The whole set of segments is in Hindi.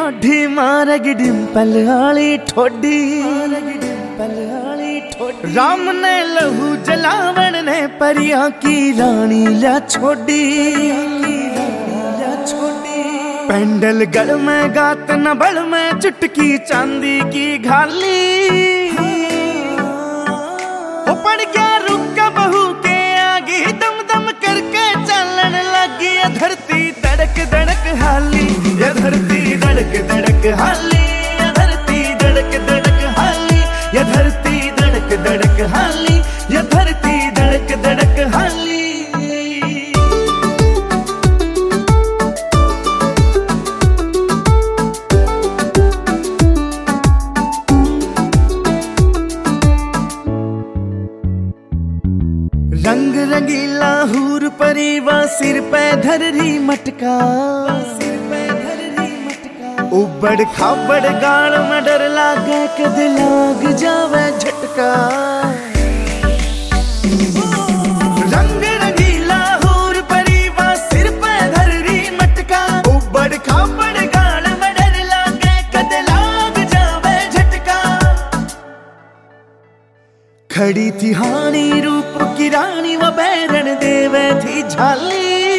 ढोढी मारग डिंपल आली ठोडी, राम ने लहू जलावन ने परिया की रानी ला छोड़ी। पेंडल गढ़ में गात न बड़ में चुटकी चांदी की घाली, हो पड़ गया रुका बहू के आगे दम दम करके चलन लगी। ये धरती धड़क धड़क हाली, ये धरती धड़क धड़क हाली, ये धरती धड़क धड़क हाली, ये धरती धड़क धड़क हाली, ये धरती धड़क धड़क हाली। रंग रंगीला हूर परिवा सिर पे धर रही मटका, उबड़ खाबड़ गाल में डर लागे कद लाग जावे झटका। रंग रंगीला हूर परिवा सिर पे धर रही मटका, उबड़ खाबड़ गाल में डर लागे कद लाग जावे झटका। खड़ी थी हानी रूप की रानी वो बैरन देवे थी झाली,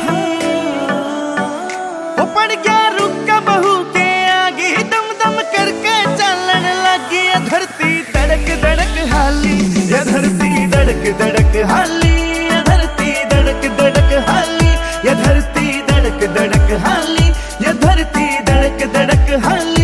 वो पड़ गया रुका बहू के आगे दम दम करके चलन लगी। ये धरती धड़क धड़क हाली, ये धरती धड़क धड़क हाली, ये धरती धड़क धड़क हाली, ये धरती धड़क धड़क हाली, ये धरती धड़क धड़क हाली।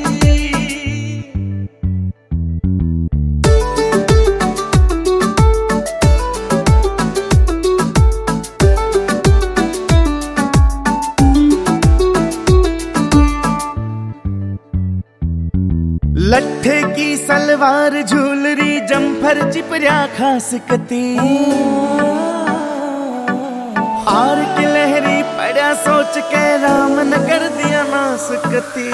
लट्ठे की सलवार झूलरी जम्फर चिपरिया खास कती, हार की लहरी पड़ा सोच के राम न कर दिया नास कती।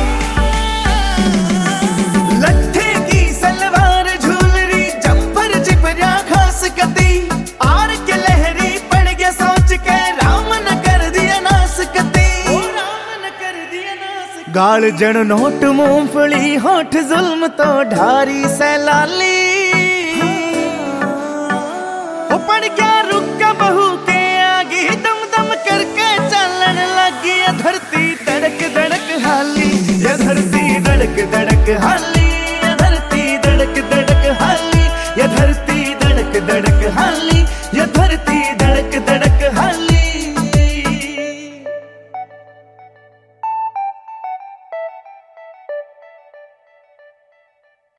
लट्ठे की सलवार झूलरी जम्फर चिपरिया खास कती, हार की लहरी पड़ गया सोच के राम न कर दिया नास कती। गाल जन नोट मूंगफली होठ जुल्म तो ढारी सैलाली, वो पड़ गया रुका बहू के आगे दम दम करके चलन लगी। ये धरती धड़क धड़क हाली, ये धरती धड़क धड़क हाली, ये धरती धड़क धड़क हाली, ये धरती धड़क धड़क हाली, ये धरती